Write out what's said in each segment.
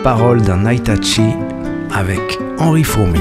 Paroles d'un Aitachi avec Henri Fourmy.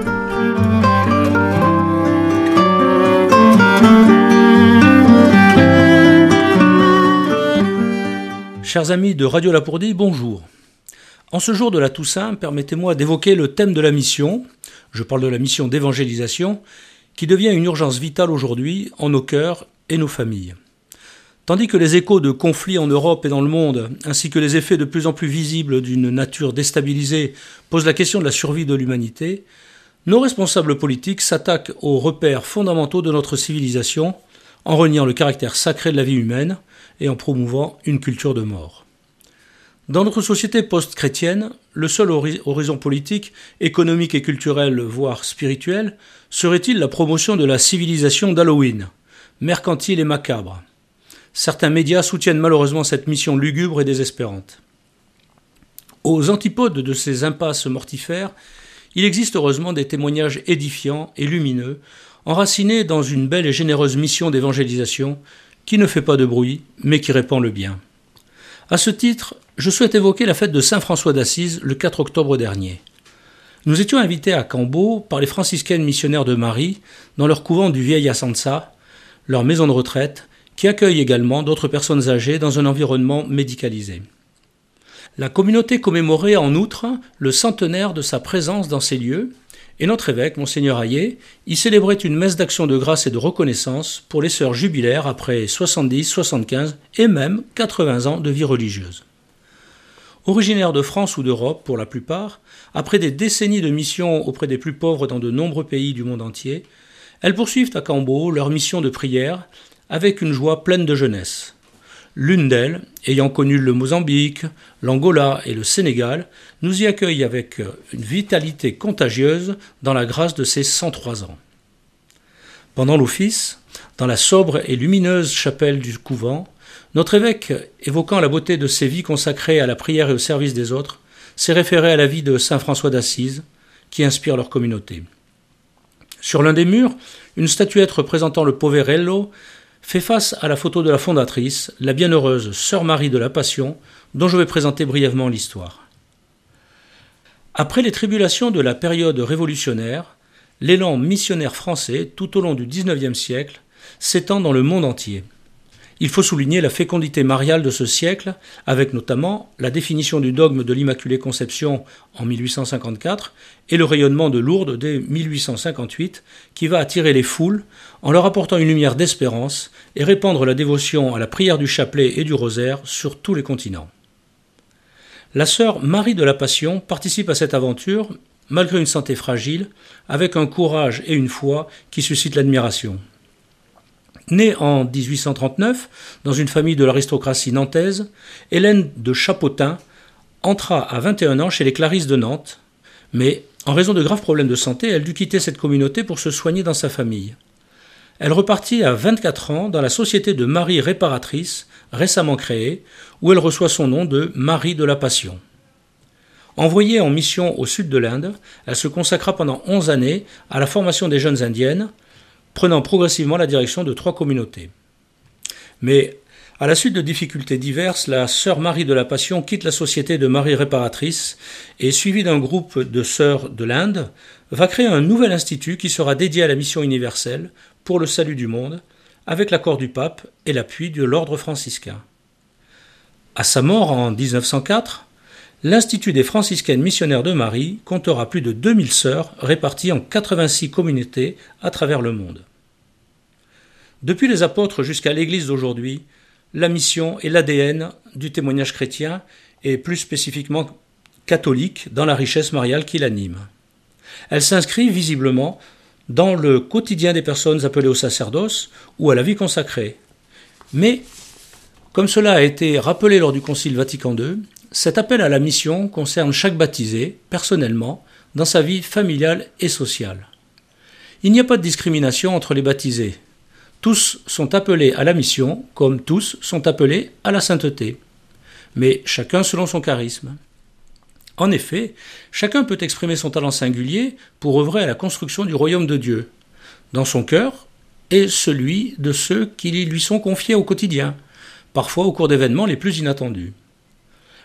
Chers amis de Radio Lapourdie, bonjour. En ce jour de la Toussaint, permettez-moi d'évoquer le thème de la mission, je parle de la mission d'évangélisation, qui devient une urgence vitale aujourd'hui en nos cœurs et nos familles. Tandis que les échos de conflits en Europe et dans le monde, ainsi que les effets de plus en plus visibles d'une nature déstabilisée, posent la question de la survie de l'humanité, nos responsables politiques s'attaquent aux repères fondamentaux de notre civilisation en reniant le caractère sacré de la vie humaine et en promouvant une culture de mort. Dans notre société post-chrétienne, le seul horizon politique, économique et culturel, voire spirituel, serait-il la promotion de la civilisation d'Halloween, mercantile et macabre. Certains médias soutiennent malheureusement cette mission lugubre et désespérante. Aux antipodes de ces impasses mortifères, il existe heureusement des témoignages édifiants et lumineux, enracinés dans une belle et généreuse mission d'évangélisation qui ne fait pas de bruit, mais qui répand le bien. À ce titre, je souhaite évoquer la fête de Saint François d'Assise le 4 octobre dernier. Nous étions invités à Cambo par les franciscaines missionnaires de Marie dans leur couvent du Vieil Assansa, leur maison de retraite, qui accueille également d'autres personnes âgées dans un environnement médicalisé. La communauté commémorait en outre le centenaire de sa présence dans ces lieux, et notre évêque, Monseigneur Hayet, y célébrait une messe d'action de grâce et de reconnaissance pour les sœurs jubilaires après 70, 75 et même 80 ans de vie religieuse. Originaires de France ou d'Europe pour la plupart, après des décennies de mission auprès des plus pauvres dans de nombreux pays du monde entier, elles poursuivent à Cambo leur mission de prière avec une joie pleine de jeunesse. L'une d'elles, ayant connu le Mozambique, l'Angola et le Sénégal, nous y accueille avec une vitalité contagieuse dans la grâce de ses 103 ans. Pendant l'office, dans la sobre et lumineuse chapelle du couvent, notre évêque, évoquant la beauté de ces vies consacrées à la prière et au service des autres, s'est référé à la vie de saint François d'Assise, qui inspire leur communauté. Sur l'un des murs, une statuette représentant le Poverello fait face à la photo de la fondatrice, la bienheureuse Sœur Marie de la Passion, dont je vais présenter brièvement l'histoire. Après les tribulations de la période révolutionnaire, l'élan missionnaire français, tout au long du XIXe siècle, s'étend dans le monde entier. Il faut souligner la fécondité mariale de ce siècle, avec notamment la définition du dogme de l'Immaculée Conception en 1854 et le rayonnement de Lourdes dès 1858, qui va attirer les foules en leur apportant une lumière d'espérance et répandre la dévotion à la prière du chapelet et du rosaire sur tous les continents. La sœur Marie de la Passion participe à cette aventure, malgré une santé fragile, avec un courage et une foi qui suscitent l'admiration. Née en 1839 dans une famille de l'aristocratie nantaise, Hélène de Chapotin entra à 21 ans chez les Clarisses de Nantes, mais en raison de graves problèmes de santé, elle dut quitter cette communauté pour se soigner dans sa famille. Elle repartit à 24 ans dans la Société de Marie Réparatrice, récemment créée, où elle reçoit son nom de Marie de la Passion. Envoyée en mission au sud de l'Inde, elle se consacra pendant 11 années à la formation des jeunes indiennes, prenant progressivement la direction de 3 communautés. Mais, à la suite de difficultés diverses, la sœur Marie de la Passion quitte la Société de Marie Réparatrice et, suivie d'un groupe de sœurs de l'Inde, va créer un nouvel institut qui sera dédié à la mission universelle pour le salut du monde, avec l'accord du pape et l'appui de l'ordre franciscain. À sa mort en 1904, l'Institut des franciscaines missionnaires de Marie comptera plus de 2000 sœurs réparties en 86 communautés à travers le monde. Depuis les apôtres jusqu'à l'Église d'aujourd'hui, la mission est l'ADN du témoignage chrétien et plus spécifiquement catholique dans la richesse mariale qui l'anime. Elle s'inscrit visiblement dans le quotidien des personnes appelées au sacerdoce ou à la vie consacrée. Mais, comme cela a été rappelé lors du Concile Vatican II, cet appel à la mission concerne chaque baptisé, personnellement, dans sa vie familiale et sociale. Il n'y a pas de discrimination entre les baptisés. Tous sont appelés à la mission, comme tous sont appelés à la sainteté, mais chacun selon son charisme. En effet, chacun peut exprimer son talent singulier pour œuvrer à la construction du royaume de Dieu, dans son cœur et celui de ceux qui lui sont confiés au quotidien, parfois au cours d'événements les plus inattendus.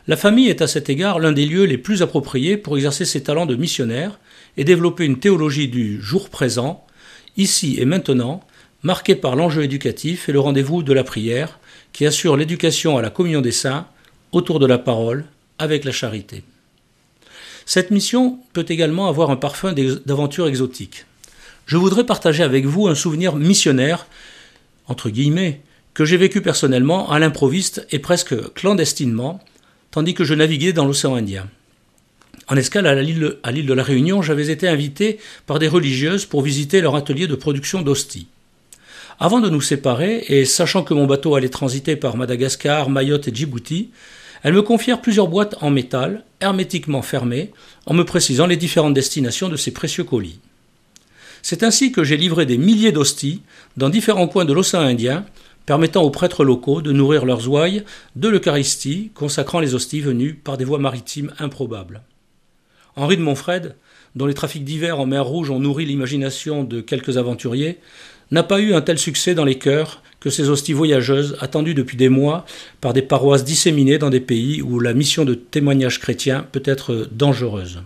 La famille est à cet égard l'un des lieux les plus appropriés pour exercer ses talents de missionnaire et développer une théologie du jour présent, ici et maintenant, marquée par l'enjeu éducatif et le rendez-vous de la prière, qui assure l'éducation à la communion des saints, autour de la parole, avec la charité. Cette mission peut également avoir un parfum d'aventure exotique. Je voudrais partager avec vous un souvenir missionnaire, entre guillemets, que j'ai vécu personnellement à l'improviste et presque clandestinement, tandis que je naviguais dans l'océan Indien. En escale à l'île de la Réunion, j'avais été invité par des religieuses pour visiter leur atelier de production d'hosties. Avant de nous séparer, et sachant que mon bateau allait transiter par Madagascar, Mayotte et Djibouti, elles me confièrent plusieurs boîtes en métal, hermétiquement fermées, en me précisant les différentes destinations de ces précieux colis. C'est ainsi que j'ai livré des milliers d'hosties dans différents coins de l'océan Indien, permettant aux prêtres locaux de nourrir leurs ouailles de l'Eucharistie, consacrant les hosties venues par des voies maritimes improbables. Henri de Montfred, dont les trafics divers en mer Rouge ont nourri l'imagination de quelques aventuriers, n'a pas eu un tel succès dans les cœurs que ces hosties voyageuses attendues depuis des mois par des paroisses disséminées dans des pays où la mission de témoignage chrétien peut être dangereuse.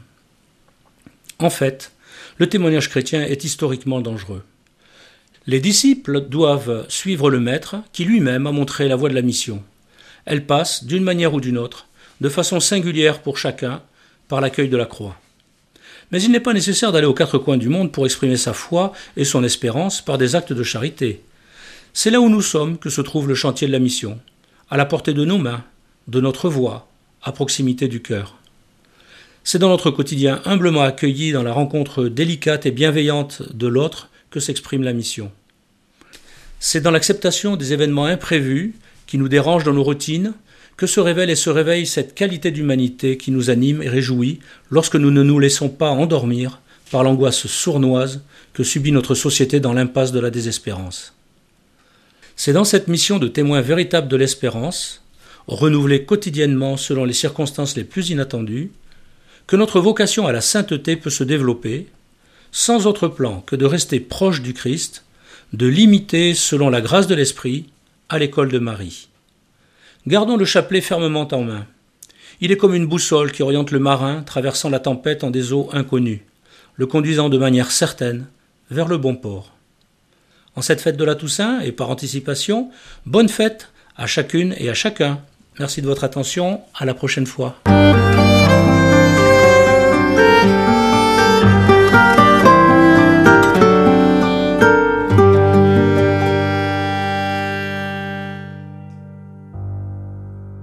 En fait, le témoignage chrétien est historiquement dangereux. Les disciples doivent suivre le Maître qui lui-même a montré la voie de la mission. Elle passe, d'une manière ou d'une autre, de façon singulière pour chacun, par l'accueil de la croix. Mais il n'est pas nécessaire d'aller aux quatre coins du monde pour exprimer sa foi et son espérance par des actes de charité. C'est là où nous sommes que se trouve le chantier de la mission, à la portée de nos mains, de notre voix, à proximité du cœur. C'est dans notre quotidien humblement accueilli dans la rencontre délicate et bienveillante de l'autre que s'exprime la mission. C'est dans l'acceptation des événements imprévus qui nous dérangent dans nos routines que se révèle et se réveille cette qualité d'humanité qui nous anime et réjouit lorsque nous ne nous laissons pas endormir par l'angoisse sournoise que subit notre société dans l'impasse de la désespérance. C'est dans cette mission de témoin véritable de l'espérance, renouvelée quotidiennement selon les circonstances les plus inattendues, que notre vocation à la sainteté peut se développer, sans autre plan que de rester proche du Christ, de l'imiter selon la grâce de l'Esprit à l'école de Marie. Gardons le chapelet fermement en main. Il est comme une boussole qui oriente le marin traversant la tempête en des eaux inconnues, le conduisant de manière certaine vers le bon port. En cette fête de la Toussaint, et par anticipation, bonne fête à chacune et à chacun. Merci de votre attention, à la prochaine fois.